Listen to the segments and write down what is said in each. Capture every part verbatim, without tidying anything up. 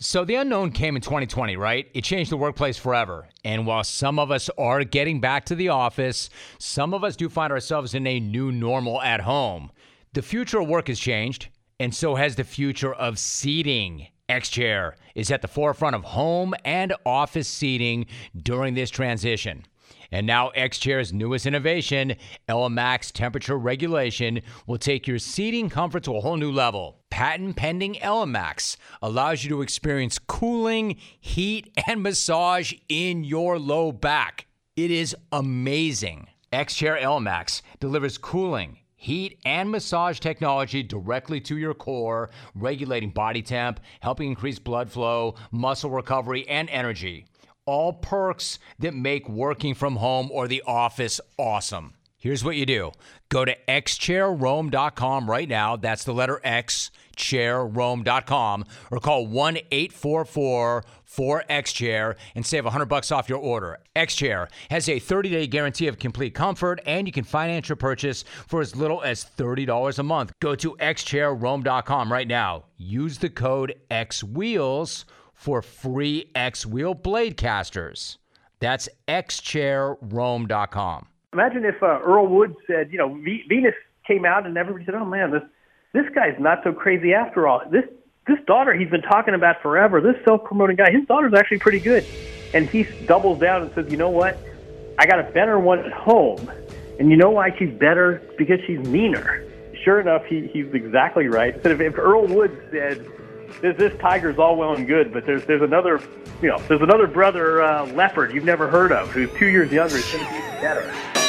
So the unknown came in twenty twenty, right? It changed the workplace forever. And while some of us are getting back to the office, some of us do find ourselves in a new normal at home. The future of work has changed, and so has the future of seating. X-Chair is at the forefront of home and office seating during this transition. And now X-Chair's newest innovation, ELEMAX temperature regulation, will take your seating comfort to a whole new level. Patent-pending ELEMAX allows you to experience cooling, heat, and massage in your low back. It is amazing. X-Chair ELEMAX delivers cooling, heat, and massage technology directly to your core, regulating body temp, helping increase blood flow, muscle recovery, and energy. All perks that make working from home or the office awesome. Here's what you do. Go to x chair rome dot com right now. That's the letter X, chair rome dot com, or call one eight four four four X chair and save one hundred bucks off your order. X-Chair has a thirty-day guarantee of complete comfort, and you can finance your purchase for as little as thirty dollars a month. Go to x chair rome dot com right now. Use the code X wheels for free X-Wheel blade casters. That's x chair rome dot com. Imagine if uh, Earl Woods said, you know, v- Venus came out and everybody said, oh, man, this this guy's not so crazy after all. This this daughter he's been talking about forever, this self-promoting guy, his daughter's actually pretty good. And he doubles down and says, you know what? I got a better one at home. And you know why she's better? Because she's meaner. Sure enough, he, he's exactly right. If, if Earl Woods said, This, this tiger's all well and good, but there's there's another, you know, there's another brother uh, leopard you've never heard of who's two years younger. He's going to be better.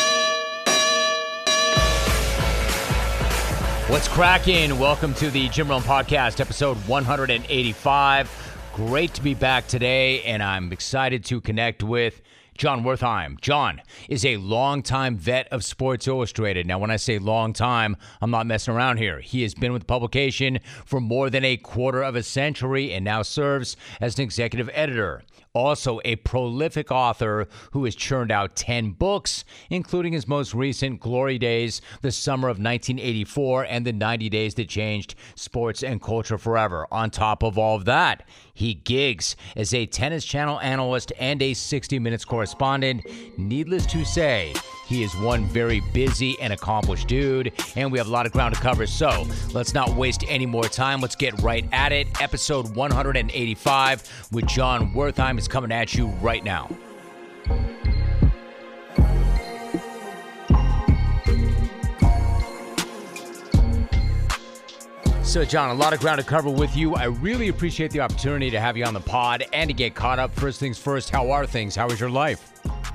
What's cracking? Welcome to the Jim Rome Podcast, episode one eighty-five. Great to be back today, and I'm excited to connect with Jon Wertheim. Jon is a longtime vet of Sports Illustrated. Now, when I say long time, I'm not messing around here. He has been with the publication for more than a quarter of a century and now serves as an executive editor. Also a prolific author who has churned out ten books, including his most recent Glory Days, the summer of nineteen eighty-four, and the ninety days that changed sports and culture forever. On top of all of that, he gigs as a Tennis Channel analyst and a sixty minutes correspondent. Needless to say, he is one very busy and accomplished dude, and we have a lot of ground to cover. So let's not waste any more time. Let's get right at it. Episode one eighty-five with Jon Wertheim is coming at you right now. So, Jon, a lot of ground to cover with you. I really appreciate the opportunity to have you on the pod and to get caught up. First things first, how are things? How is your life?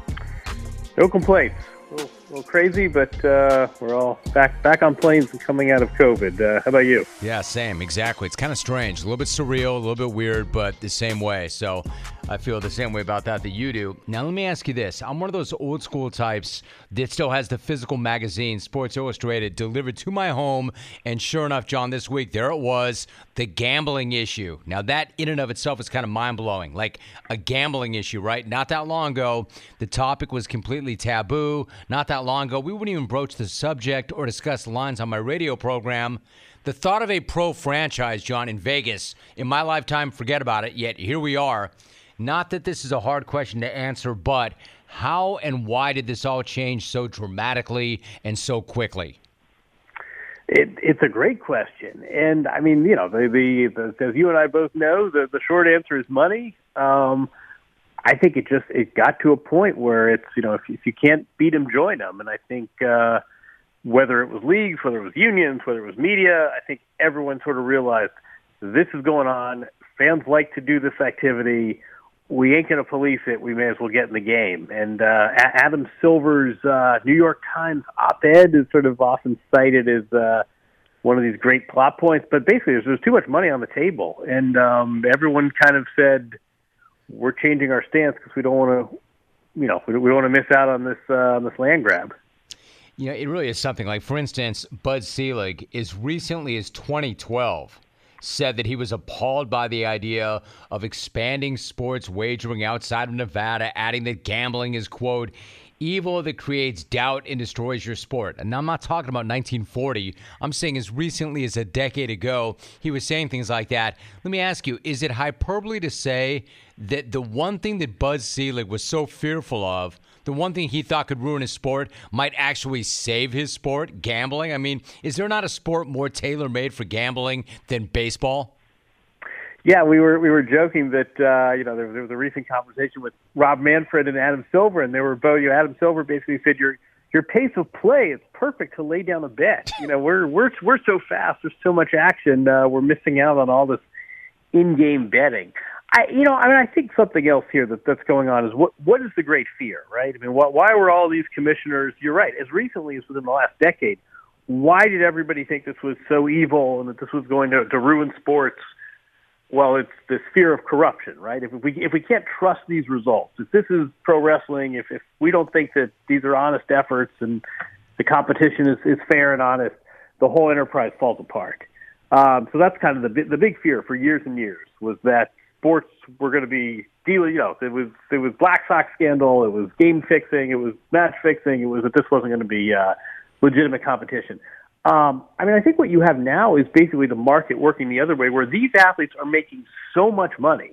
No complaints. A little, a little crazy, but uh, we're all back back on planes and coming out of COVID. Uh, how about you? Yeah, same. Exactly. It's kind of strange. A little bit surreal, a little bit weird, but the same way. So I feel the same way about that that you do. Now, let me ask you this. I'm one of those old school types that still has the physical magazine, Sports Illustrated, delivered to my home. And sure enough, Jon, this week, there it was, the gambling issue. Now, that in and of itself is kind of mind-blowing. Like a gambling issue, right? Not that long ago, the topic was completely taboo. Not that long ago, we wouldn't even broach the subject or discuss lines on my radio program. The thought of a pro franchise, Jon, in Vegas, in my lifetime, forget about it, yet here we are. Not that this is a hard question to answer, but how and why did this all change so dramatically and so quickly? It, it's a great question. And, I mean, you know, the, the, the, as you and I both know, the, the short answer is money. Um, I think it just it got to a point where it's, you know, if, if you can't beat them, join them. And I think uh, whether it was leagues, whether it was unions, whether it was media, I think everyone sort of realized this is going on. Fans like to do this activity. We ain't going to police it. We may as well get in the game. And uh, Adam Silver's uh, New York Times op-ed is sort of often cited as uh, one of these great plot points. But basically, there's, there's too much money on the table. And um, everyone kind of said, we're changing our stance because we don't want to, you know, we don't want to miss out on this uh, on this land grab. You know, it really is something. Like, for instance, Bud Selig, as recently as twenty twelve, said that he was appalled by the idea of expanding sports wagering outside of Nevada, adding that gambling is, quote, Evil that creates doubt and destroys your sport. And I'm not talking about nineteen forty. I'm saying as recently as a decade ago, he was saying things like that. Let me ask you, is it hyperbole to say that the one thing that Bud Selig was so fearful of, the one thing he thought could ruin his sport, might actually save his sport, gambling? I mean, is there not a sport more tailor-made for gambling than baseball? Yeah, we were we were joking that uh, you know there was, there was a recent conversation with Rob Manfred and Adam Silver, and they were both. You know, Adam Silver basically said your your pace of play is perfect to lay down a bet. You know, we're we're we're so fast. There's so much action. Uh, we're missing out on all this in-game betting. I you know I mean I think something else here that that's going on is what what is the great fear, right? I mean, what, why were all these commissioners? You're right. As recently as within the last decade, why did everybody think this was so evil and that this was going to, to ruin sports? Well, it's this fear of corruption, right? If we if we can't trust these results, if this is pro wrestling, if, if we don't think that these are honest efforts and the competition is, is fair and honest, the whole enterprise falls apart. Um, so that's kind of the the big fear for years and years was that sports were going to be dealing. You know, it was it was Black Sox scandal, it was game fixing, it was match fixing, it was that this wasn't going to be uh, legitimate competition. Um, I mean, I think what you have now is basically the market working the other way, where these athletes are making so much money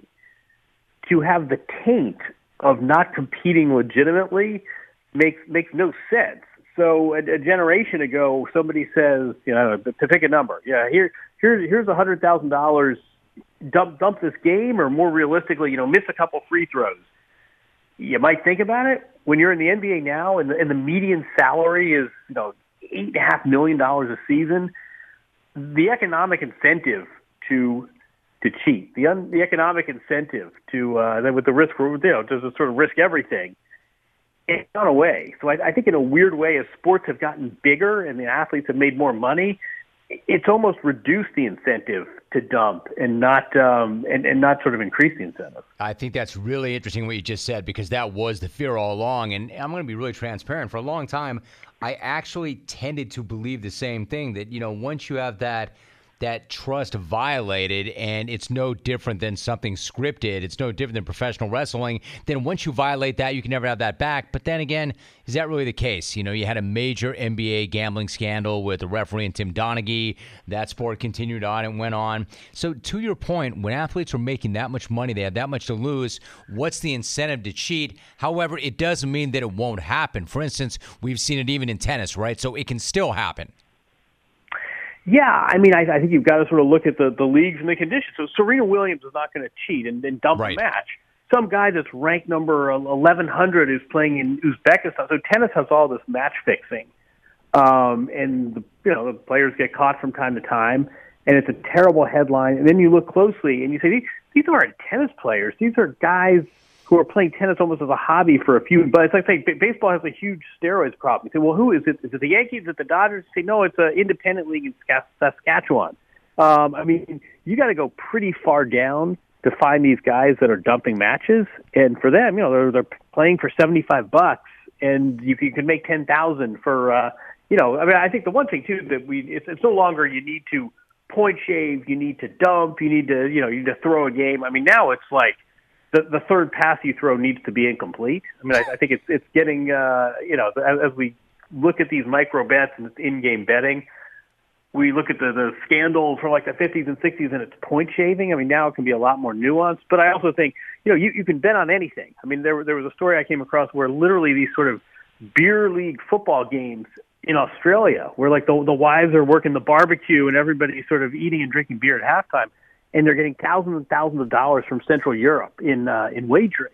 to have the taint of not competing legitimately makes makes no sense. So a, a generation ago, somebody says, you know, to pick a number, yeah, here here's here's a hundred thousand dollars, dump dump this game, or more realistically, you know, miss a couple free throws. You might think about it. When you're in the N B A now, and the, and the median salary is, you know, eight and a half million dollars a season, the economic incentive to to cheat, the un, the economic incentive to uh, with the risk, you know, to sort of risk everything, it's gone away. So I, I think in a weird way, as sports have gotten bigger and the athletes have made more money, it's almost reduced the incentive to dump and not um, and, and not sort of increase the incentive. I think that's really interesting what you just said, because that was the fear all along. And I'm going to be really transparent. For a long time, I actually tended to believe the same thing, that, you know, once you have that that trust violated, and it's no different than something scripted, it's no different than professional wrestling, then once you violate that, you can never have that back. But then again, is that really the case? You know, you had a major N B A gambling scandal with the referee and Tim Donaghy. That sport continued on and went on. So to your point, when athletes are making that much money, they have that much to lose, what's the incentive to cheat? However, it doesn't mean that it won't happen. For instance, we've seen it even in tennis, right? So it can still happen. Yeah, I mean, I, I think you've got to sort of look at the, the leagues and the conditions. So Serena Williams is not going to cheat and, and dump right. a match. Some guy that's ranked number eleven hundred is playing in Uzbekistan. So tennis has all this match fixing, um, and the, you know the players get caught from time to time, and it's a terrible headline. And then you look closely and you say, these, these aren't tennis players. These are guys who are playing tennis almost as a hobby for a few. But it's like saying baseball has a huge steroids problem. You say, well, who is it? Is it the Yankees? Is it the Dodgers? You say, no, it's an independent league in Saskatchewan. Um, I mean, you got to go pretty far down to find these guys that are dumping matches. And for them, you know, they're, they're playing for seventy-five bucks, and you, you can make ten thousand for, uh, you know, I mean, I think the one thing too that we, it's, it's no longer you need to point shave, you need to dump, you need to, you know, you need to throw a game. I mean, now it's like, The, the third pass you throw needs to be incomplete. I mean, I, I think it's it's getting, uh, you know, as, as we look at these micro bets and in-game betting, we look at the, the scandal from like the fifties and sixties and it's point shaving. I mean, now it can be a lot more nuanced. But I also think, you know, you, you can bet on anything. I mean, there, there was a story I came across where literally these sort of beer league football games in Australia, where like the, the wives are working the barbecue and everybody's sort of eating and drinking beer at halftime, and they're getting thousands and thousands of dollars from Central Europe in uh, in wagering.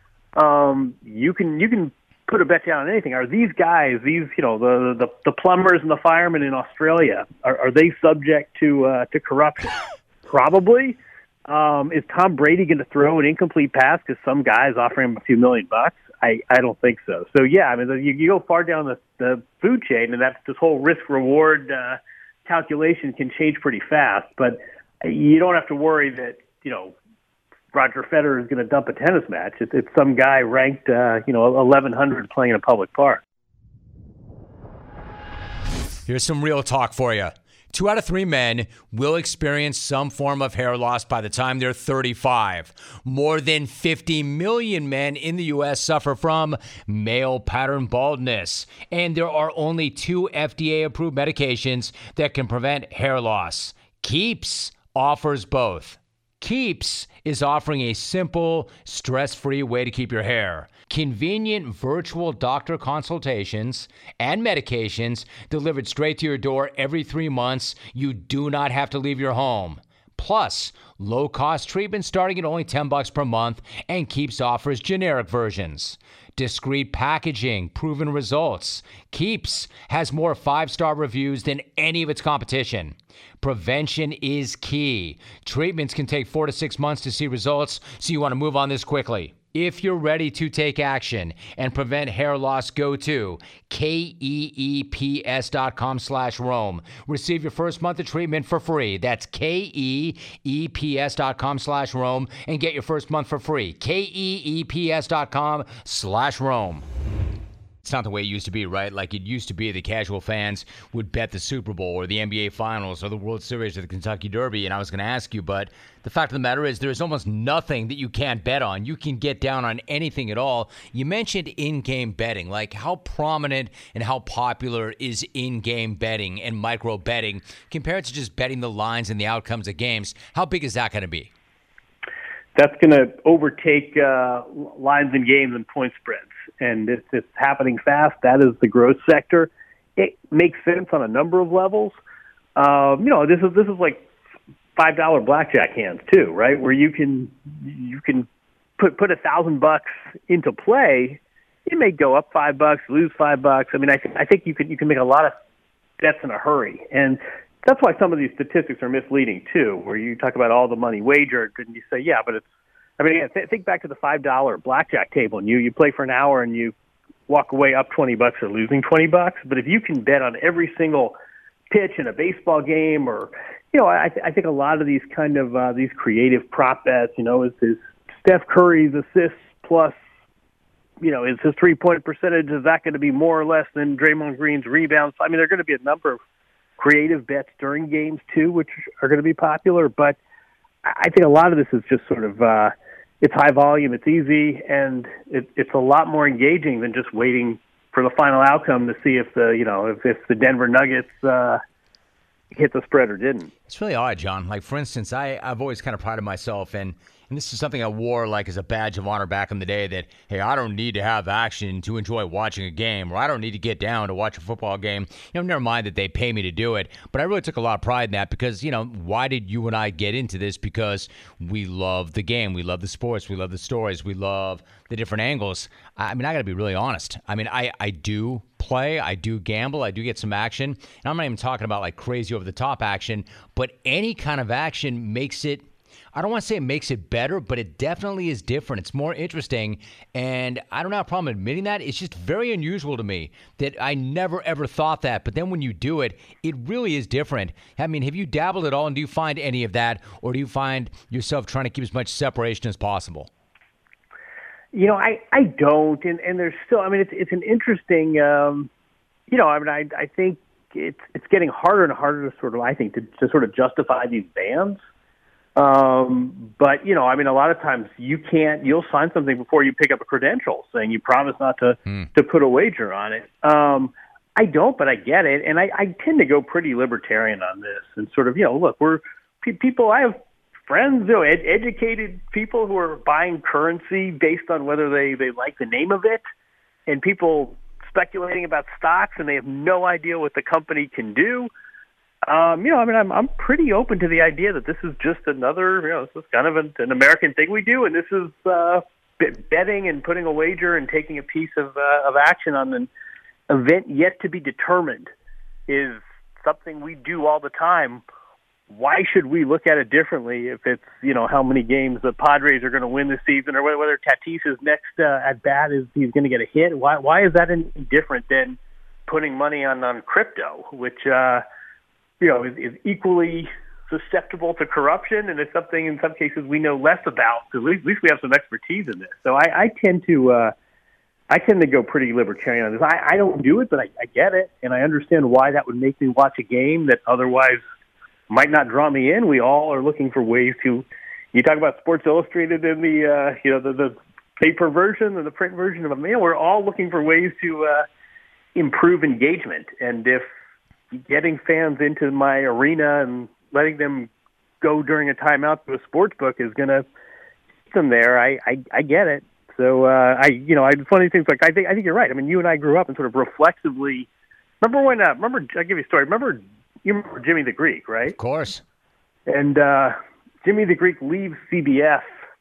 Um, you can you can put a bet down on anything. Are these guys, these you know the the, the plumbers and the firemen in Australia, are, are they subject to uh, to corruption? Probably. Um, is Tom Brady going to throw an incomplete pass because some guy's offering him a few million bucks? I, I don't think so. So yeah, I mean you, you go far down the, the food chain, and that's this whole risk reward uh, calculation can change pretty fast, but you don't have to worry that, you know, Roger Federer is going to dump a tennis match. It's, it's some guy ranked, uh, you know, eleven hundred playing in a public park. Here's some real talk for you. Two out of three men will experience some form of hair loss by the time they're thirty-five. More than fifty million men in the U S suffer from male pattern baldness. And there are only two F D A-approved medications that can prevent hair loss. Keeps offers both. Keeps is offering a simple, stress-free way to keep your hair. Convenient virtual doctor consultations and medications delivered straight to your door every three months. You do not have to leave your home. Plus, low-cost treatment starting at only ten bucks per month, and Keeps offers generic versions. Discreet packaging, proven results. Keeps has more five-star reviews than any of its competition. Prevention is key. Treatments can take four to six months to see results, so you want to move on this quickly. If you're ready to take action and prevent hair loss, go to K-E-E-P-S dot com slash Rome. Receive your first month of treatment for free. That's K-E-E-P-S dot com slash Rome and get your first month for free. K-E-E-P-S dot com slash Rome. It's not the way it used to be, right? Like it used to be the casual fans would bet the Super Bowl or the N B A Finals or the World Series or the Kentucky Derby, and I was going to ask you, but the fact of the matter is there's almost nothing that you can't bet on. You can get down on anything at all. You mentioned in-game betting. Like how prominent and how popular is in-game betting and micro betting compared to just betting the lines and the outcomes of games? How big is that going to be? That's going to overtake uh, lines and games and point spreads. And it's, it's happening fast. That is the growth sector. It makes sense on a number of levels. Um, you know, this is this is like five dollar blackjack hands too, right? Where you can you can put put a thousand bucks into play. It may go up five bucks, lose five bucks. I mean, I th- I think you can you can make a lot of bets in a hurry, and that's why some of these statistics are misleading too. Where you talk about all the money wagered, and you say, yeah, but it's. I mean, again, th- think back to the five dollar blackjack table, and you, you play for an hour and you walk away up twenty bucks or losing twenty bucks. But if you can bet on every single pitch in a baseball game, or, you know, I, th- I think a lot of these kind of, uh, these creative prop bets, you know, is, is Steph Curry's assists plus, you know, is his three-point percentage, is that going to be more or less than Draymond Green's rebounds? I mean, there are going to be a number of creative bets during games, too, which are going to be popular. But I think a lot of this is just sort of, uh, it's high volume, it's easy, and it, it's a lot more engaging than just waiting for the final outcome to see if the, you know, if, if the Denver Nuggets uh, hit the spread or didn't. It's really odd, John. Like, for instance, I, I've always kind of prided myself in, and this is something I wore like as a badge of honor back in the day, that, hey, I don't need to have action to enjoy watching a game, or I don't need to get down to watch a football game. You know, never mind that they pay me to do it. But I really took a lot of pride in that because, you know, why did you and I get into this? Because we love the game. We love the sports. We love the stories. We love the different angles. I mean, I got to be really honest. I mean, I, I do play. I do gamble. I do get some action. And I'm not even talking about like crazy over-the-top action, but any kind of action makes it, I don't want to say it makes it better, but it definitely is different. It's more interesting, and I don't have a problem admitting that. It's just very unusual to me that I never, ever thought that. But then when you do it, it really is different. I mean, have you dabbled at all, and do you find any of that, or do you find yourself trying to keep as much separation as possible? You know, I, I don't, and, and there's still, I mean, it's it's an interesting, um, you know, I mean, I I think it's it's getting harder and harder to sort of, I think, to, to sort of justify these bans. Um, but, you know, I mean, a lot of times you can't, you'll sign something before you pick up a credential saying you promise not to, mm. to put a wager on it. Um, I don't, but I get it. And I, I tend to go pretty libertarian on this and sort of, you know, look, we're pe- people, I have friends, you know, ed- educated people who are buying currency based on whether they, they like the name of it, and people speculating about stocks and they have no idea what the company can do. Um, you know, I mean, I'm I'm pretty open to the idea that this is just another, you know, this is kind of an, an American thing we do, and this is uh, betting and putting a wager and taking a piece of uh, of action on an event yet to be determined is something we do all the time. Why should we look at it differently if it's, you know, how many games the Padres are going to win this season, or whether, whether Tatis's next uh, at bat is he's going to get a hit? Why why is that any different than putting money on on crypto, which uh, you know, is, is equally susceptible to corruption, and it's something in some cases we know less about, because at least, at least we have some expertise in this. So I, I tend to, uh, I tend to go pretty libertarian on this. I, I don't do it, but I, I get it, and I understand why that would make me watch a game that otherwise might not draw me in. We all are looking for ways to. You talk about Sports Illustrated in the uh, you know the, the paper version or the print version of a mail. We're all looking for ways to uh, improve engagement, and if getting fans into my arena and letting them go during a timeout to a sports book is going to keep them there, I, I, I get it. So uh, I, you know, I funny things like I think I think you're right. I mean, you and I grew up and sort of reflexively. Remember when? Uh, remember, I'll give you a story. Remember, you remember Jimmy the Greek, right? Of course. And uh, Jimmy the Greek leaves C B S.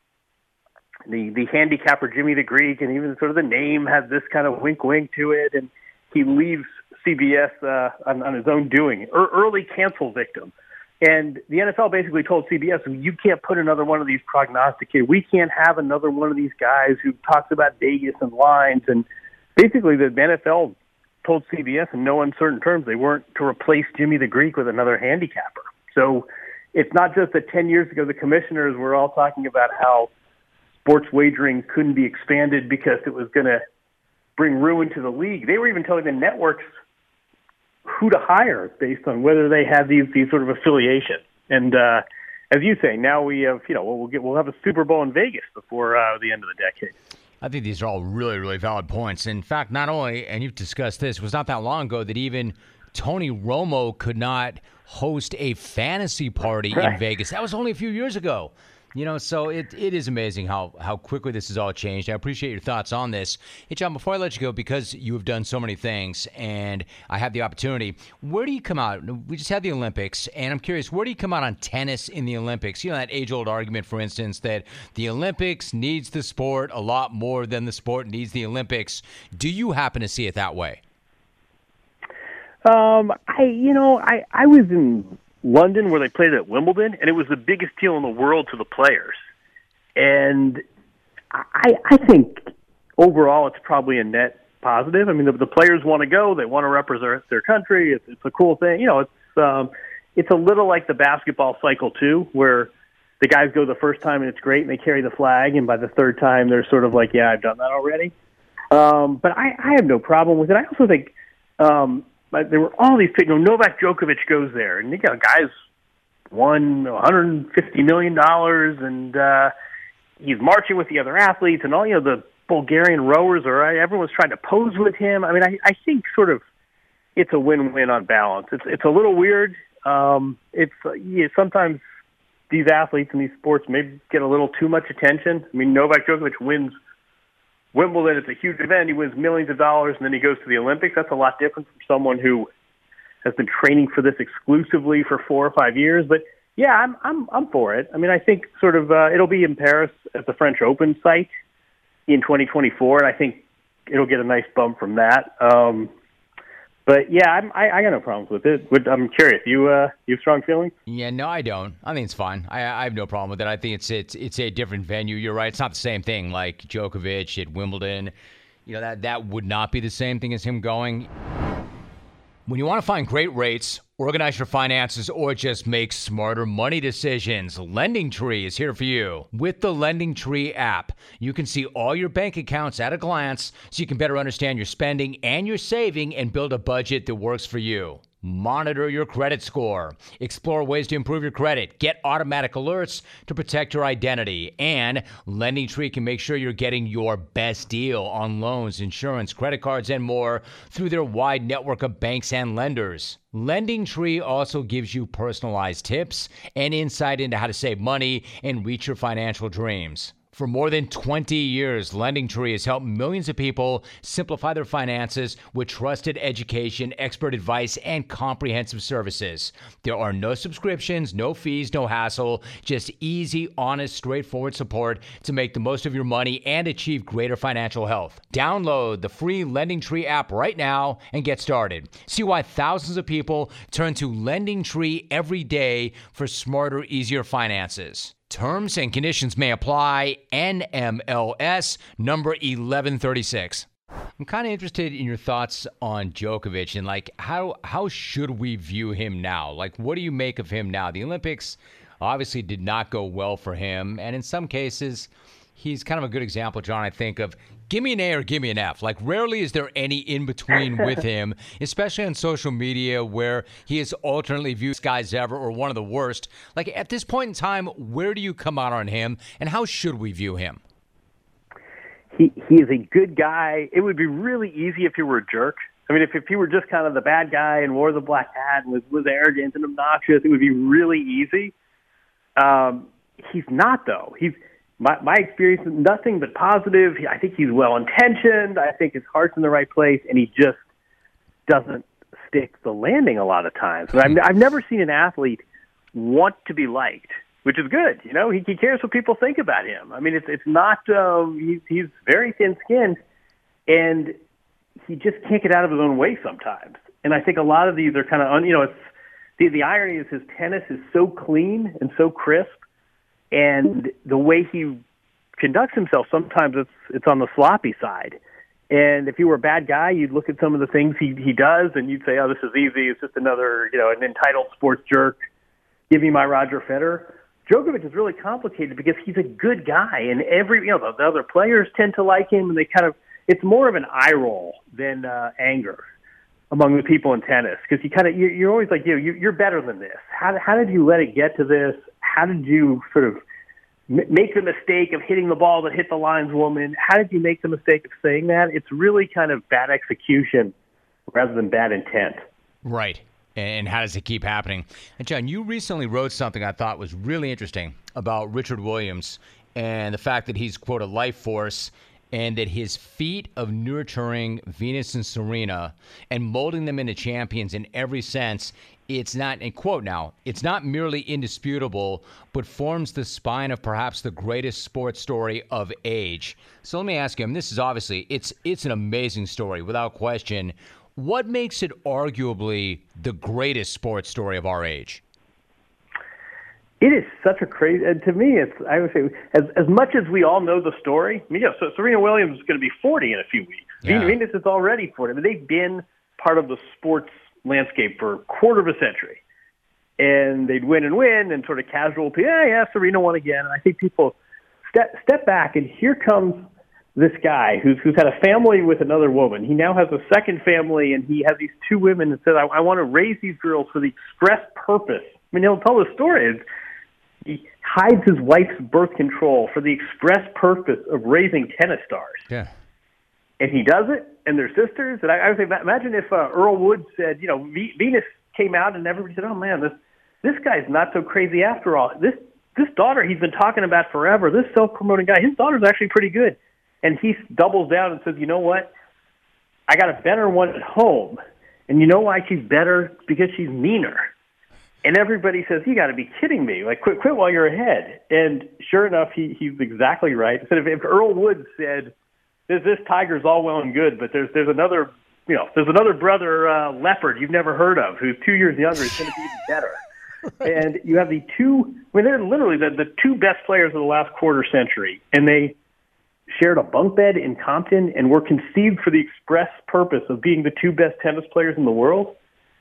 The the handicapper Jimmy the Greek, and even sort of the name has this kind of wink wink to it, and he leaves C B S uh, on, on his own doing. E- early cancel victim. And the N F L basically told C B S, you can't put another one of these prognosticators. We can't have another one of these guys who talks about Vegas and lines. And basically the N F L told C B S in no uncertain terms they weren't to replace Jimmy the Greek with another handicapper. So it's not just that ten years ago the commissioners were all talking about how sports wagering couldn't be expanded because it was going to bring ruin to the league. They were even telling the networks who to hire based on whether they had these these sort of affiliations. And uh, as you say, now we have, you know, we'll get we'll have a Super Bowl in Vegas before uh, the end of the decade. I think these are all really, really valid points. In fact, not only, and you've discussed this, it was not that long ago that even Tony Romo could not host a fantasy party right. in Vegas. That was only a few years ago. You know, so it it is amazing how, how quickly this has all changed. I appreciate your thoughts on this. Hey, John, before I let you go, because you have done so many things and I have the opportunity, where do you come out? We just had the Olympics, and I'm curious, where do you come out on tennis in the Olympics? You know, that age-old argument, for instance, that the Olympics needs the sport a lot more than the sport needs the Olympics. Do you happen to see it that way? Um, I, you know, I, I was in London where they played at Wimbledon, and it was the biggest deal in the world to the players. And I, I think overall it's probably a net positive. I mean, the, the players want to go; they want to represent their country. It's, it's a cool thing, you know. It's um, it's a little like the basketball cycle too, where the guys go the first time and it's great, and they carry the flag, and by the third time they're sort of like, "Yeah, I've done that already." Um, but I, I have no problem with it. I also think. Um, But there were all these people. You know, Novak Djokovic goes there, and you got guys won one hundred fifty million dollars, and uh, he's marching with the other athletes, and all you know the Bulgarian rowers are. Everyone's trying to pose with him. I mean, I, I think sort of it's a win-win on balance. It's it's a little weird. Um, it's uh, yeah, sometimes these athletes in these sports maybe get a little too much attention. I mean, Novak Djokovic wins Wimbledon, it's a huge event. He wins millions of dollars, and then he goes to the Olympics. That's a lot different from someone who has been training for this exclusively for four or five years. But yeah, I'm I'm I'm for it. I mean, I think sort of uh, it'll be in Paris at the French Open site in twenty twenty-four, and I think it'll get a nice bump from that. Um, But yeah, I'm, I, I got no problems with it. But I'm curious, you uh, you have strong feelings? Yeah, no, I don't. I think it's fine. I, I have no problem with it. I think it's it's it's a different venue. You're right. It's not the same thing like Djokovic at Wimbledon. You know, that that would not be the same thing as him going. When you want to find great rates, organize your finances, or just make smarter money decisions, LendingTree is here for you. With the LendingTree app, you can see all your bank accounts at a glance so you can better understand your spending and your saving and build a budget that works for you. Monitor your credit score, explore ways to improve your credit, get automatic alerts to protect your identity, and LendingTree can make sure you're getting your best deal on loans, insurance, credit cards, and more through their wide network of banks and lenders. LendingTree also gives you personalized tips and insight into how to save money and reach your financial dreams. For more than twenty years, LendingTree has helped millions of people simplify their finances with trusted education, expert advice, and comprehensive services. There are no subscriptions, no fees, no hassle, just easy, honest, straightforward support to make the most of your money and achieve greater financial health. Download the free LendingTree app right now and get started. See why thousands of people turn to LendingTree every day for smarter, easier finances. Terms and conditions may apply. N M L S number eleven thirty-six. I'm kind of interested in your thoughts on Djokovic and like how how should we view him now? Like, what do you make of him now? The Olympics obviously did not go well for him, and in some cases, he's kind of a good example, John, I think, of give me an A or give me an F. Like, rarely is there any in-between with him, especially on social media where he is alternately viewed as guys ever or one of the worst. Like, at this point in time, where do you come out on him, and how should we view him? He he is a good guy. It would be really easy if he were a jerk. I mean, if, if he were just kind of the bad guy and wore the black hat and was, was arrogant and obnoxious, it would be really easy. Um, he's not, though. He's my, my experience is nothing but positive. I think he's well-intentioned. I think his heart's in the right place, and he just doesn't stick the landing a lot of times. But I've, I've never seen an athlete want to be liked, which is good. You know, he, he cares what people think about him. I mean, it's it's not um, he's he's very thin-skinned, and he just can't get out of his own way sometimes. And I think a lot of these are kind of, un, you know, it's the the irony is his tennis is so clean and so crisp, and the way he conducts himself sometimes it's it's on the sloppy side. And if you were a bad guy, you'd look at some of the things he he does, and you'd say, "Oh, this is easy. It's just another, you know, an entitled sports jerk. Give me my Roger Federer." Djokovic is really complicated because he's a good guy, and every you know the, the other players tend to like him, and they kind of it's more of an eye roll than uh, anger among the people in tennis because you kind of you're, you're always like you know, you're better than this. How how did you let it get to this? How did you sort of m- make the mistake of hitting the ball that hit the lineswoman? How did you make the mistake of saying that? It's really kind of bad execution rather than bad intent. Right. And how does it keep happening? And John, you recently wrote something I thought was really interesting about Richard Williams and the fact that he's, quote, a life force, and that his feat of nurturing Venus and Serena and molding them into champions in every sense, it's not, and quote now, it's not merely indisputable, but forms the spine of perhaps the greatest sports story of age. So let me ask you, and this is obviously, it's it's an amazing story, without question. What makes it arguably the greatest sports story of our age? It is such a crazy, and to me, it's, I would say, as as much as we all know the story, I mean, yeah, so Serena Williams is going to be forty in a few weeks. Yeah. Venus is already forty. I mean, they've been part of the sports landscape for a quarter of a century. And they'd win and win, and sort of casual, yeah, yeah, Serena won again. And I think people step step back, and here comes this guy who's who's had a family with another woman. He now has a second family, and he has these two women and says, I, I want to raise these girls for the express purpose. I mean, he'll tell the story. He hides his wife's birth control for the express purpose of raising tennis stars. Yeah. And he does it, and they're sisters. And I, I would say, imagine if uh, Earl Woods said, you know, v- Venus came out, and everybody said, oh, man, this this guy's not so crazy after all. This, this daughter he's been talking about forever, this self-promoting guy, his daughter's actually pretty good. And he doubles down and says, you know what? I got a better one at home. And you know why she's better? Because she's meaner. And everybody says, you got to be kidding me. Like, quit quit while you're ahead. And sure enough, he, he's exactly right. Instead of if Earl Woods said, this, this tiger's all well and good, but there's there's another, you know, there's another brother uh, leopard you've never heard of who's two years younger. He's going to be even better. Right. And you have the two, I mean, they're literally the, the two best players of the last quarter century. And they shared a bunk bed in Compton and were conceived for the express purpose of being the two best tennis players in the world.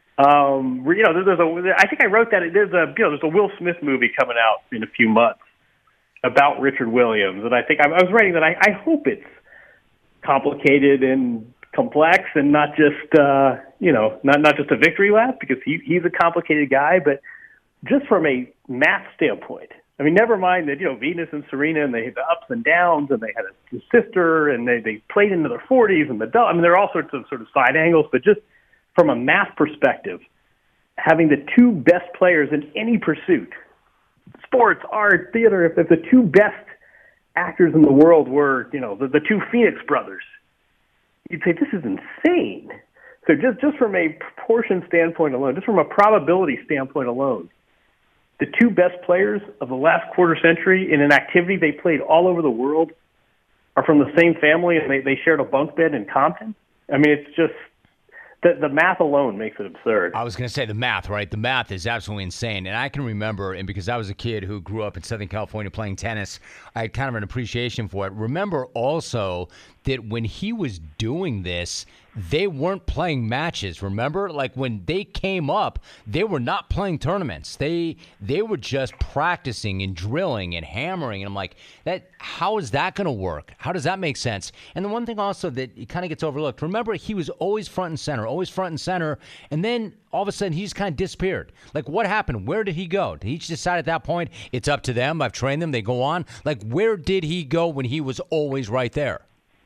Um, you know, there's a, I think I wrote that there's a, you know, there's a Will Smith movie coming out in a few months about Richard Williams. And I think I, I was writing that I, I hope it's complicated and complex and not just, uh, you know, not, not just a victory lap because he, he's a complicated guy, but just from a math standpoint. I mean, never mind that, you know, Venus and Serena, and they had the ups and downs, and they had a sister, and they, they played into their forties, and the I mean, there are all sorts of sort of side angles, but just from a math perspective, having the two best players in any pursuit, sports, art, theater, if, if the two best actors in the world were, you know, the, the two Phoenix brothers, you'd say, this is insane. So just, just from a proportion standpoint alone, just from a probability standpoint alone, the two best players of the last quarter century in an activity they played all over the world are from the same family, and they, they shared a bunk bed in Compton. I mean, it's just the, the math alone makes it absurd. I was going to say the math, right? The math is absolutely insane. And I can remember, and because I was a kid who grew up in Southern California playing tennis, I had kind of an appreciation for it. Remember also that when he was doing this, they weren't playing matches. Remember, like when they came up, they were not playing tournaments. They they were just practicing and drilling and hammering. And I'm like, that. How is that going to work? How does that make sense? And the one thing also that it kind of gets overlooked. Remember, he was always front and center, always front and center, and then all of a sudden he just kind of disappeared. Like, what happened? Where did he go? Did he just decide at that point it's up to them? I've trained them. They go on. Like, where did he go when he was always right there?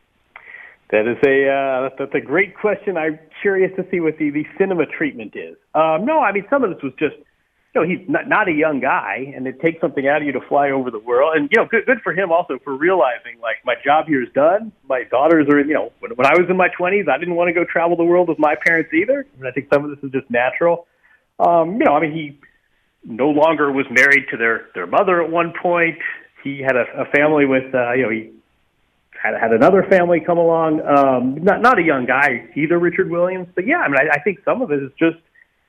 That is a uh, that's a great question. I'm curious to see what the, the cinema treatment is. Um, no, I mean, some of this was just, you know, he's not, not a young guy, and it takes something out of you to fly over the world. And, you know, good, good for him also for realizing, like, my job here is done. My daughters are, you know, when, when I was in my twenties, I didn't want to go travel the world with my parents either. I mean, I think some of this is just natural. Um, you know, I mean, he no longer was married to their, their mother at one point. He had a, a family with, uh, you know, he Had, had another family come along. Um, not not a young guy either, Richard Williams. But yeah, I mean, I, I think some of it is just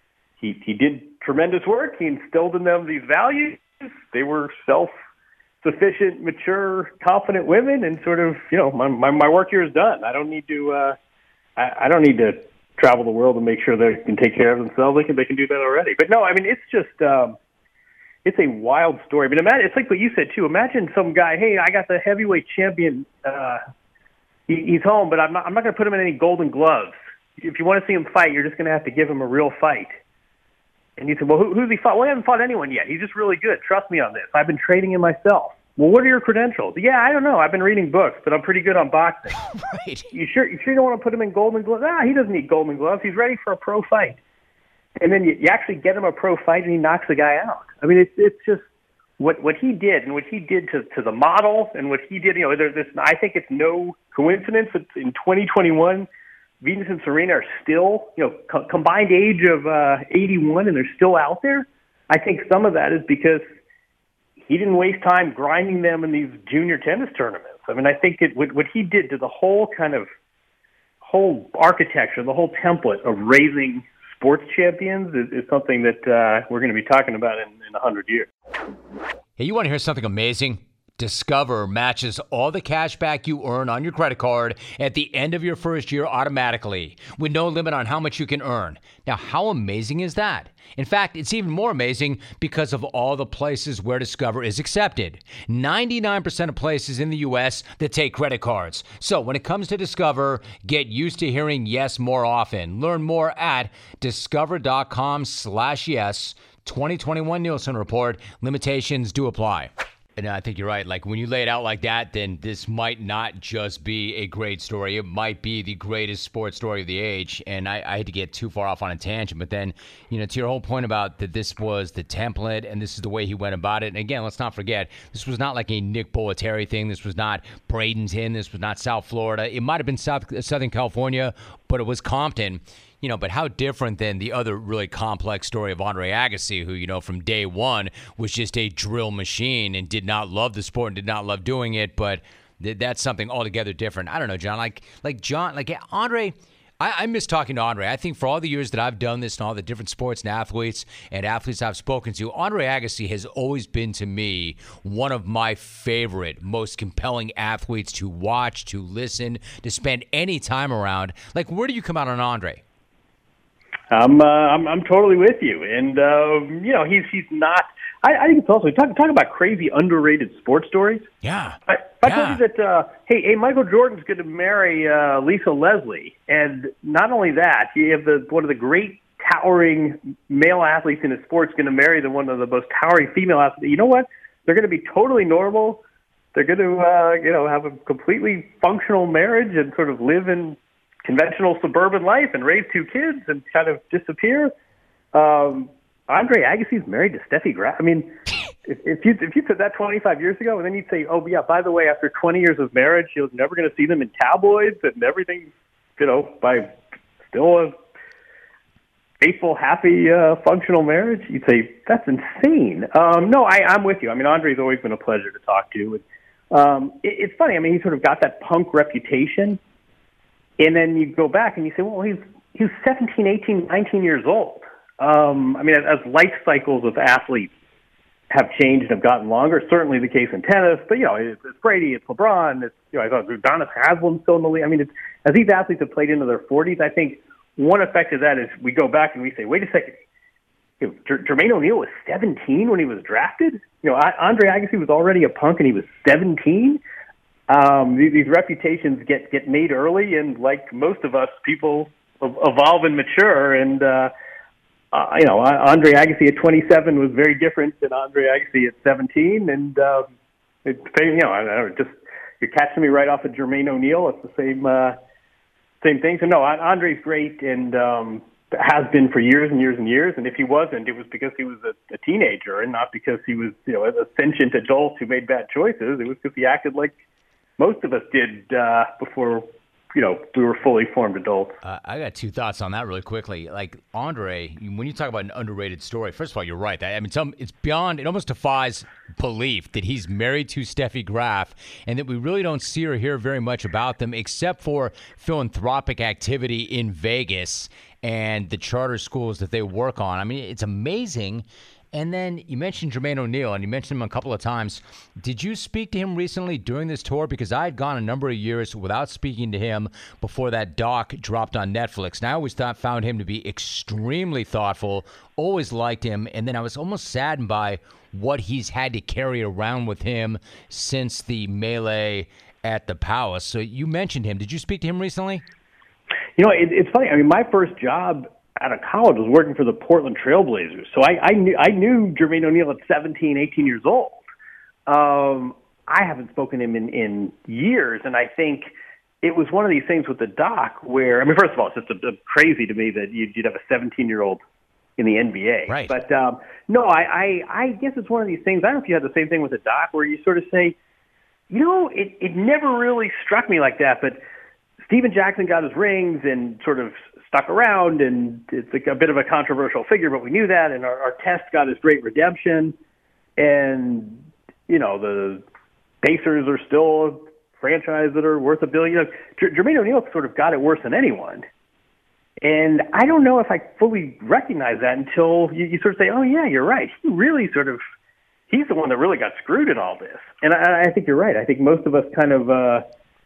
he he did tremendous work. He instilled in them these values. They were self-sufficient, mature, confident women, and sort of, you know, my my, my work here is done. I don't need to uh, I, I don't need to travel the world and make sure they can take care of themselves. They can they can do that already. But no, I mean, it's just. Um, It's a wild story. But imagine, it's like what you said, too. Imagine some guy, hey, I got the heavyweight champion. Uh, he, he's home, but I'm not, I'm not going to put him in any golden gloves. If you want to see him fight, you're just going to have to give him a real fight. And you say, well, who, who's he fought? Well, he hasn't fought anyone yet. He's just really good. Trust me on this. I've been training him myself. Well, what are your credentials? Yeah, I don't know. I've been reading books, but I'm pretty good on boxing. Right. You sure, you sure you don't want to put him in golden gloves? Ah, he doesn't need golden gloves. He's ready for a pro fight. And then you, you actually get him a pro fight, and he knocks the guy out. I mean, it's it's just what what he did, and what he did to to the model, and what he did. You know, there's this. I think it's no coincidence that in twenty twenty-one, Venus and Serena are still, you know, co- combined age of uh, eighty-one, and they're still out there. I think some of that is because he didn't waste time grinding them in these junior tennis tournaments. I mean, I think it what, what he did to the whole kind of whole architecture, the whole template of raising sports champions is, is something that uh, we're going to be talking about in, in one hundred years. Hey, you want to hear something amazing? Discover matches all the cash back you earn on your credit card at the end of your first year automatically, with no limit on how much you can earn. Now, how amazing is that? In fact, it's even more amazing because of all the places where Discover is accepted. ninety-nine percent of places in the U S that take credit cards. So when it comes to Discover, get used to hearing yes more often. Learn more at discover.com slash yes. twenty twenty-one Nielsen Report. Limitations do apply. And I think you're right. Like, when you lay it out like that, then this might not just be a great story. It might be the greatest sports story of the age. And I, I hate to get too far off on a tangent, but then, you know, to your whole point about that this was the template and this is the way he went about it. And again, let's not forget, this was not like a Nick Bollettieri thing. This was not Bradenton. This was not South Florida. It might have been South Southern California, but it was Compton. You know, but how different than the other really complex story of Andre Agassi, who, you know, from day one was just a drill machine and did not love the sport and did not love doing it. But th- that's something altogether different. I don't know, John. Like, like John, like Andre, I, I miss talking to Andre. I think for all the years that I've done this and all the different sports and athletes and athletes I've spoken to, Andre Agassi has always been to me one of my favorite, most compelling athletes to watch, to listen, to spend any time around. Like, where do you come out on Andre? I'm, uh, I'm I'm totally with you, and uh, you know he's he's not. I, I think it's also talk talk about crazy underrated sports stories. Yeah, I, I yeah. told you that. Uh, hey, hey, Michael Jordan's going to marry uh, Lisa Leslie, and not only that, you have the one of the great towering male athletes in his sports going to marry the one of the most towering female athletes. You know what? They're going to be totally normal. They're going to uh, you know have a completely functional marriage and sort of live in conventional suburban life and raise two kids and kind of disappear. Um, Andre Agassi's married to Steffi Graf. I mean, if, if you if you said that twenty-five years ago, and then you'd say, oh, yeah, by the way, after twenty years of marriage, you're never going to see them in tabloids and everything, you know, by still a faithful, happy, uh, functional marriage, you'd say, that's insane. Um, no, I, I'm with you. I mean, Andre's always been a pleasure to talk to. And, um, it, it's funny. I mean, he sort of got that punk reputation. And then you go back and you say, well, he's he was seventeen, eighteen, nineteen years old. Um, I mean, as, as life cycles of athletes have changed and have gotten longer. Certainly the case in tennis, but you know, it's, it's Brady, it's LeBron, it's you know, I thought Udonis Haslem's still in the league. I mean, it's, as these athletes have played into their forties, I think one effect of that is we go back and we say, wait a second, you know, J- Jermaine O'Neal was seventeen when he was drafted. You know, I, Andre Agassi was already a punk and he was seventeen. Um, these, these reputations get get made early, and like most of us, people evolve and mature, and. uh Uh, you know, Andre Agassi at twenty-seven was very different than Andre Agassi at seventeen, and uh, it, you know, I, I just you're catching me right off of Jermaine O'Neal. It's the same uh, same thing. So no, Andre's great and um, has been for years and years and years. And if he wasn't, it was because he was a, a teenager, and not because he was you know a sentient adult who made bad choices. It was because he acted like most of us did uh, before. You know, we were fully formed adults. Uh, I got two thoughts on that really quickly. Like, Andre, when you talk about an underrated story, first of all, you're right. I mean, some it's beyond, it almost defies belief that he's married to Steffi Graf and that we really don't see or hear very much about them except for philanthropic activity in Vegas and the charter schools that they work on. I mean, it's amazing. And then you mentioned Jermaine O'Neal, and you mentioned him a couple of times. Did you speak to him recently during this tour? Because I had gone a number of years without speaking to him before that doc dropped on Netflix. And I always thought, found him to be extremely thoughtful, always liked him. And then I was almost saddened by what he's had to carry around with him since the melee at the Palace. So you mentioned him. Did you speak to him recently? You know, it, it's funny. I mean, my first job out of college was working for the Portland Trailblazers. So I, I knew I knew Jermaine O'Neal at seventeen, eighteen years old. Um, I haven't spoken to him in, in years, and I think it was one of these things with the doc where, I mean, first of all, it's just a, a crazy to me that you'd, you'd have a seventeen-year-old in the N B A. Right. But um, no, I, I, I guess it's one of these things, I don't know if you had the same thing with the doc where you sort of say, you know, it, it never really struck me like that, but Steven Jackson got his rings and sort of stuck around, and it's like a bit of a controversial figure, but we knew that, and our, our test got his great redemption, and, you know, the Pacers are still a franchise that are worth a billion. You know, J- Jermaine O'Neal sort of got it worse than anyone, and I don't know if I fully recognize that until you, you sort of say, oh, yeah, you're right. He really sort of, he's the one that really got screwed in all this, and I, I think you're right. I think most of us kind of, uh,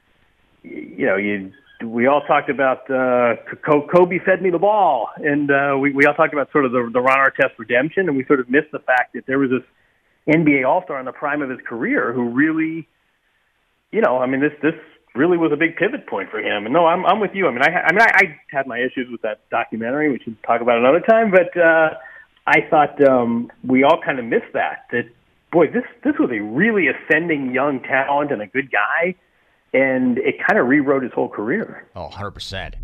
you know, you we all talked about uh, Kobe fed me the ball, and uh, we, we all talked about sort of the, the Ron Artest redemption, and we sort of missed the fact that there was this N B A All-Star in the prime of his career who really, you know, I mean, this this really was a big pivot point for him. And no, I'm I'm with you. I mean, I I mean, I, I had my issues with that documentary, which we'll talk about another time, but uh, I thought um, we all kind of missed that. That boy, this this was a really ascending young talent and a good guy. And it kind of rewrote his whole career. Oh, one hundred percent.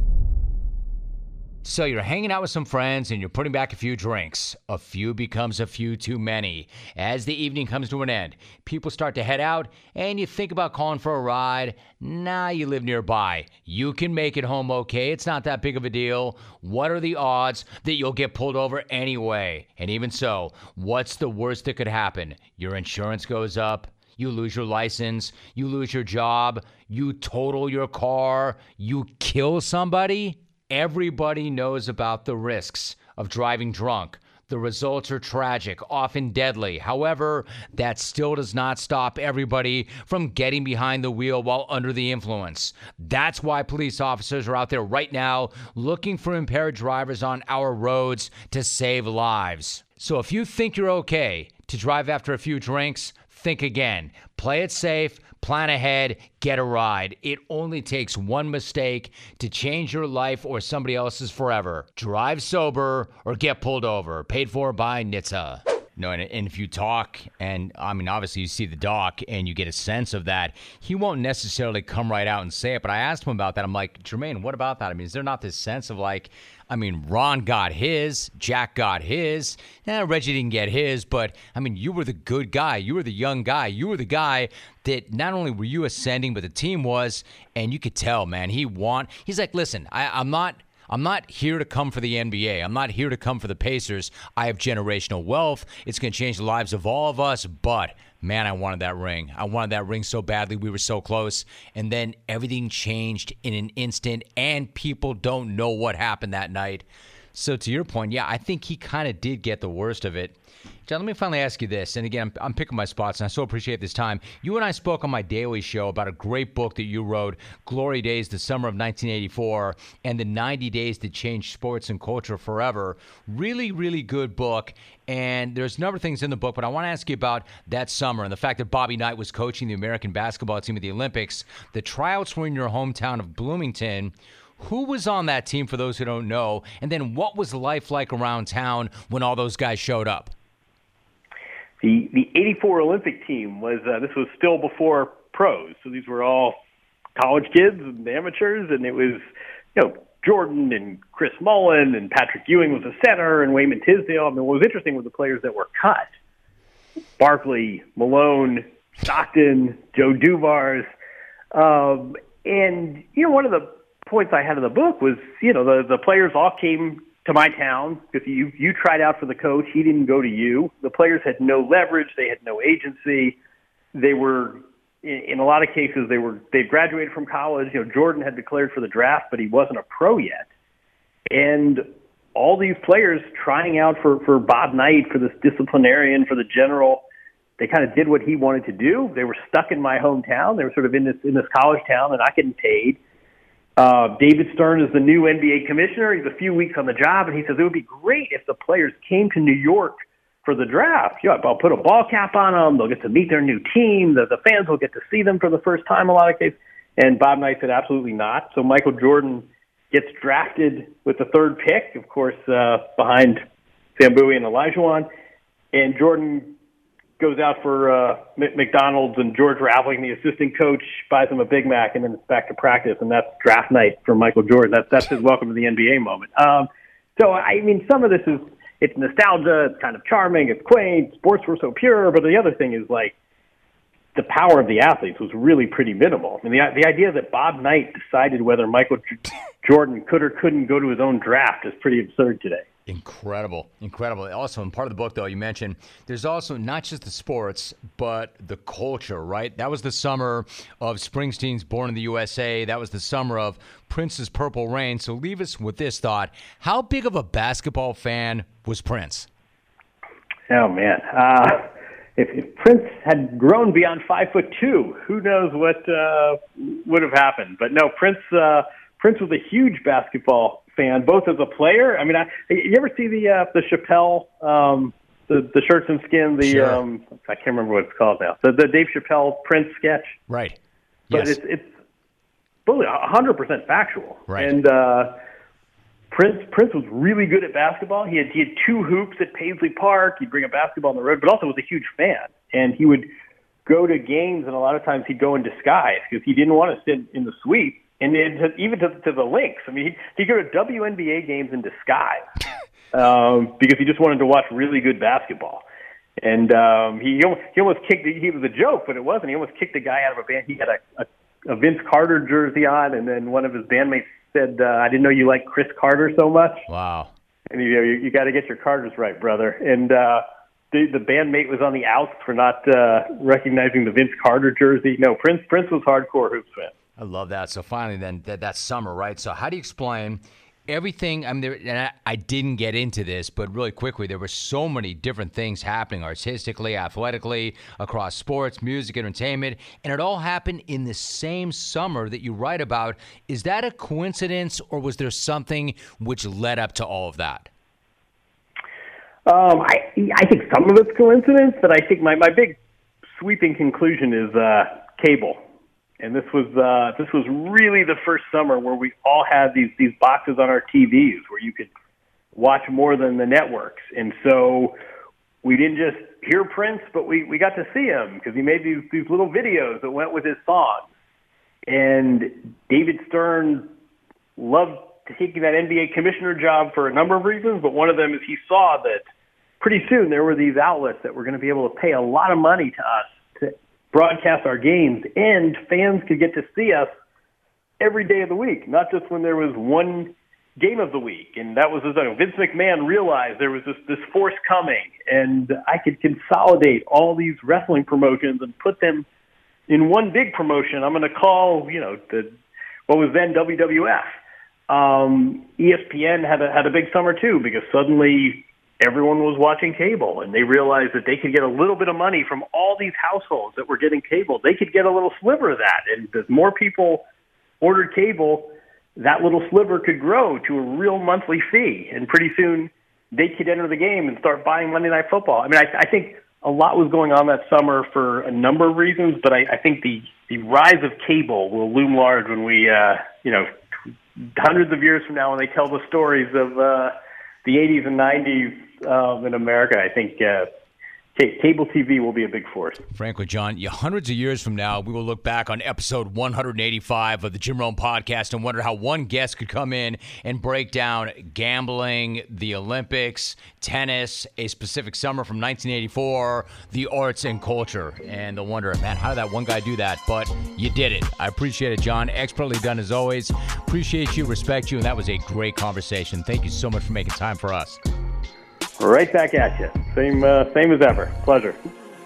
So you're hanging out with some friends and you're putting back a few drinks. A few becomes a few too many. As the evening comes to an end, people start to head out and you think about calling for a ride. Nah, you live nearby. You can make it home okay. It's not that big of a deal. What are the odds that you'll get pulled over anyway? And even so, what's the worst that could happen? Your insurance goes up. You lose your license, you lose your job, you total your car, you kill somebody. Everybody knows about the risks of driving drunk. The results are tragic, often deadly. However, that still does not stop everybody from getting behind the wheel while under the influence. That's why police officers are out there right now looking for impaired drivers on our roads to save lives. So if you think you're okay to drive after a few drinks, think again. Play it safe, plan ahead, get a ride. It only takes one mistake to change your life or somebody else's forever. Drive sober or get pulled over. Paid for by N H T S A. No, and, and if you talk, and I mean, obviously you see the doc and you get a sense of that, he won't necessarily come right out and say it. But I asked him about that. I'm like, Jermaine, what about that? I mean, is there not this sense of like, I mean, Ron got his, Jack got his, eh, Reggie didn't get his, but I mean, you were the good guy. You were the young guy. You were the guy that not only were you ascending, but the team was, and you could tell, man, he want, he's like, listen, I, I'm not, I'm not here to come for the N B A. I'm not here to come for the Pacers. I have generational wealth. It's going to change the lives of all of us, but man, I wanted that ring. I wanted that ring so badly. We were so close. And then everything changed in an instant, and people don't know what happened that night. So to your point, yeah, I think he kind of did get the worst of it. John, let me finally ask you this. And again, I'm, I'm picking my spots, and I so appreciate this time. You and I spoke on my daily show about a great book that you wrote, Glory Days, the Summer of nineteen eighty-four, and the ninety Days That Changed Sports and Culture Forever. Really, really good book. And there's a number of things in the book, but I want to ask you about that summer and the fact that Bobby Knight was coaching the American basketball team at the Olympics. The tryouts were in your hometown of Bloomington. Who was on that team, for those who don't know? And then what was life like around town when all those guys showed up? The the eighty-four Olympic team was, uh, this was still before pros. So these were all college kids and amateurs, and it was, you know, Jordan and Chris Mullin and Patrick Ewing was a center and Wayman Tisdale. I mean, what was interesting was the players that were cut. Barkley, Malone, Stockton, Joe Duvars. Um, and, you know, one of the points I had in the book was, you know, the, the players all came to my town because you, you tried out for the coach. He didn't go to you. The players had no leverage. They had no agency. They were, in, in a lot of cases, they were, they graduated from college. You know, Jordan had declared for the draft, but he wasn't a pro yet. And all these players trying out for, for Bob Knight, for this disciplinarian, for the general, they kind of did what he wanted to do. They were stuck in my hometown. They were sort of in this, in this college town, and I getting paid. Uh, David Stern is the new N B A commissioner. He's a few weeks on the job, and he says it would be great if the players came to New York for the draft. Yeah, I'll put a ball cap on them. They'll get to meet their new team. The, the fans will get to see them for the first time, a lot of cases. And Bob Knight said absolutely not. So Michael Jordan gets drafted with the third pick, of course, uh, behind Sam Bowie and Olajuwon. And Jordan goes out for uh, McDonald's, and George Raveling, the assistant coach, buys him a Big Mac, and then it's back to practice, and that's draft night for Michael Jordan. That's that's his welcome to the N B A moment. Um, so, I mean, some of this is, it's nostalgia, it's kind of charming, it's quaint, sports were so pure, but the other thing is, like, the power of the athletes was really pretty minimal. I mean, the, the idea that Bob Knight decided whether Michael Jordan could or couldn't go to his own draft is pretty absurd today. Incredible, incredible. Also, in part of the book, though, you mentioned there's also not just the sports, but the culture, right? That was the summer of Springsteen's Born in the U S A. That was the summer of Prince's Purple Rain. So leave us with this thought. How big of a basketball fan was Prince? Oh, man. Uh, if, if Prince had grown beyond five foot two, who knows what uh, would have happened. But no, Prince, uh, Prince was a huge basketball fan, both as a player. I mean, I, you ever see the uh, the Chappelle, um, the the shirts and skin, the Sure. um, I can't remember what it's called now, the, the Dave Chappelle Prince sketch. Right. But Yes. it's it's fully one hundred percent factual. Right. And uh, Prince Prince was really good at basketball. He had he had two hoops at Paisley Park. He'd bring a basketball on the road, but also was a huge fan. And he would go to games, and a lot of times he'd go in disguise because he didn't want to sit in the suite. And then to, even to, to the links. I mean, he, he'd go to W N B A games in disguise um, because he just wanted to watch really good basketball. And um, he, he almost kicked, he was a joke, but it wasn't. He almost kicked a guy out of a band. He had a, a, a Vince Carter jersey on, and then one of his bandmates said, uh, I didn't know you liked Chris Carter so much. Wow. And you know, you, you got to get your Carters right, brother. And uh, the, the bandmate was on the outs for not uh, recognizing the Vince Carter jersey. No, Prince Prince was hardcore hoops fan. I love that. So finally, then that, that summer, right? So how do you explain everything? I mean, there, and I, I didn't get into this, but really quickly, there were so many different things happening artistically, athletically, across sports, music, entertainment, and it all happened in the same summer that you write about. Is that a coincidence, or was there something which led up to all of that? Um, I I think some of it's coincidence, but I think my, my big sweeping conclusion is uh, cable. And this was uh, this was really the first summer where we all had these these boxes on our T Vs where you could watch more than the networks. And so we didn't just hear Prince, but we, we got to see him because he made these, these little videos that went with his songs. And David Stern loved taking that N B A commissioner job for a number of reasons, but one of them is he saw that pretty soon there were these outlets that were going to be able to pay a lot of money to us to broadcast our games, and fans could get to see us every day of the week, not just when there was one game of the week. And that was the thing. Vince McMahon realized there was this, this force coming, and I could consolidate all these wrestling promotions and put them in one big promotion. I'm going to call, you know, the what was then W W F. um, E S P N had a, had a big summer too, because suddenly everyone was watching cable, and they realized that they could get a little bit of money from all these households that were getting cable. They could get a little sliver of that, and as more people ordered cable, that little sliver could grow to a real monthly fee, and pretty soon they could enter the game and start buying Monday Night Football. I mean, I, I think a lot was going on that summer for a number of reasons, but I, I think the, the rise of cable will loom large when we, uh, you know, hundreds of years from now, when they tell the stories of uh, the eighties and nineties um, in America. I think uh, c- cable T V will be a big force. Frankly, John, yeah, hundreds of years from now, we will look back on episode one eighty-five of the Jim Rome podcast and wonder how one guest could come in and break down gambling, the Olympics, tennis, a specific summer from nineteen eighty-four, the arts and culture. And they'll wonder, man, how did that one guy do that? But you did it. I appreciate it, John. Expertly done as always. Appreciate you, respect you, and that was a great conversation. Thank you so much for making time for us. Right back at you. Same, uh, same as ever. Pleasure.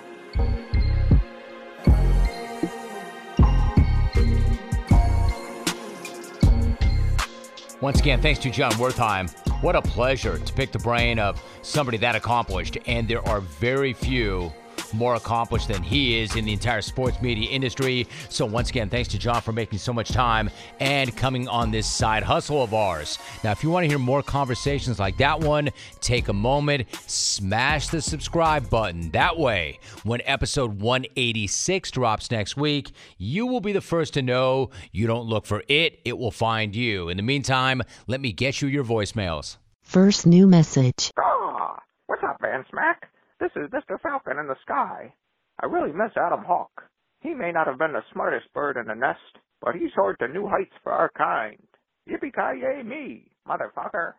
Once again, thanks to John Wertheim. What a pleasure to pick the brain of somebody that accomplished, and there are very few more accomplished than he is in the entire sports media industry. So once again, thanks to John for making so much time and coming on this side hustle of ours. Now, if you want to hear more conversations like that one, take a moment, smash the subscribe button. That way, when episode one eighty-six drops next week, you will be the first to know. You don't look for it, it will find you. In the meantime, let me get you your voicemails. First new message. Ah, what's up, Van Smack? This is Mister Falcon in the sky. I really miss Adam Hawk. He may not have been the smartest bird in the nest, but he soared to new heights for our kind. Yippee-ki-yay me, motherfucker.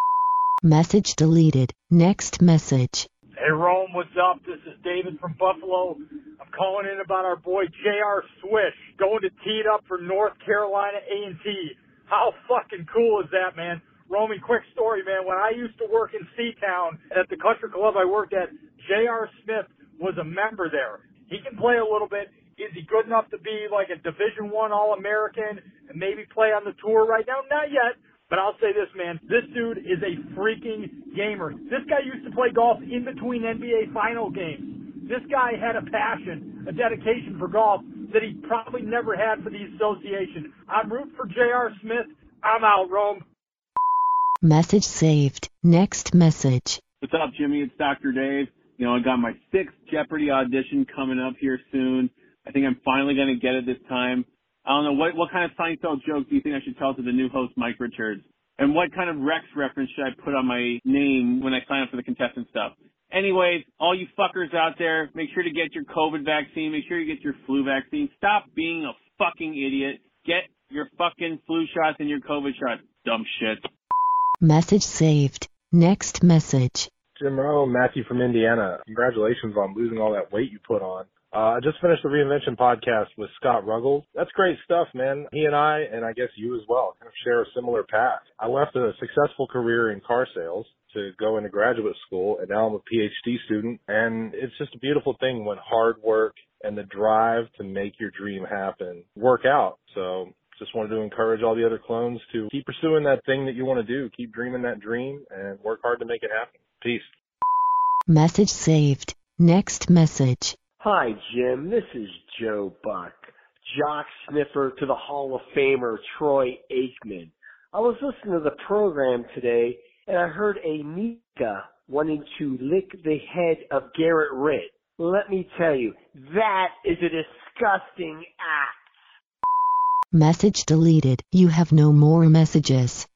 Message deleted. Next message. Hey, Rome, what's up? This is David from Buffalo. I'm calling in about our boy J R. Swish going to tee it up for North Carolina A and T. How fucking cool is that, man? Roman, quick story, man. When I used to work in Seatown at the country club I worked at, J R. Smith was a member there. He can play a little bit. Is he good enough to be like a Division One All-American and maybe play on the tour right now? Not yet. But I'll say this, man. This dude is a freaking gamer. This guy used to play golf in between N B A final games. This guy had a passion, a dedication for golf that he probably never had for the association. I'm rooting for J R. Smith. I'm out, Rome. Message saved. Next message. What's up, Jimmy? It's Doctor Dave. You know, I got my sixth Jeopardy audition coming up here soon. I think I'm finally going to get it this time. I don't know, what what kind of Seinfeld joke do you think I should tell to the new host, Mike Richards? And what kind of Rex reference should I put on my name when I sign up for the contestant stuff? Anyways, all you fuckers out there, make sure to get your COVID vaccine. Make sure you get your flu vaccine. Stop being a fucking idiot. Get your fucking flu shots and your COVID shots. Dumb shit. Message saved. Next message. Jim Rowe, Matthew from Indiana. Congratulations on losing all that weight you put on. Uh, I just finished the Reinvention podcast with Scott Ruggles. That's great stuff, man. He and I, and I guess you as well, kind of share a similar path. I left a successful career in car sales to go into graduate school, and now I'm a P H D student. And it's just a beautiful thing when hard work and the drive to make your dream happen work out. So just wanted to encourage all the other clones to keep pursuing that thing that you want to do. Keep dreaming that dream and work hard to make it happen. Peace. Message saved. Next message. Hi, Jim. This is Joe Buck, jock sniffer to the Hall of Famer Troy Aikman. I was listening to the program today, and I heard a Mika wanting to lick the head of Garrett Ritt. Let me tell you, that is a disgusting act. Message deleted. You have no more messages.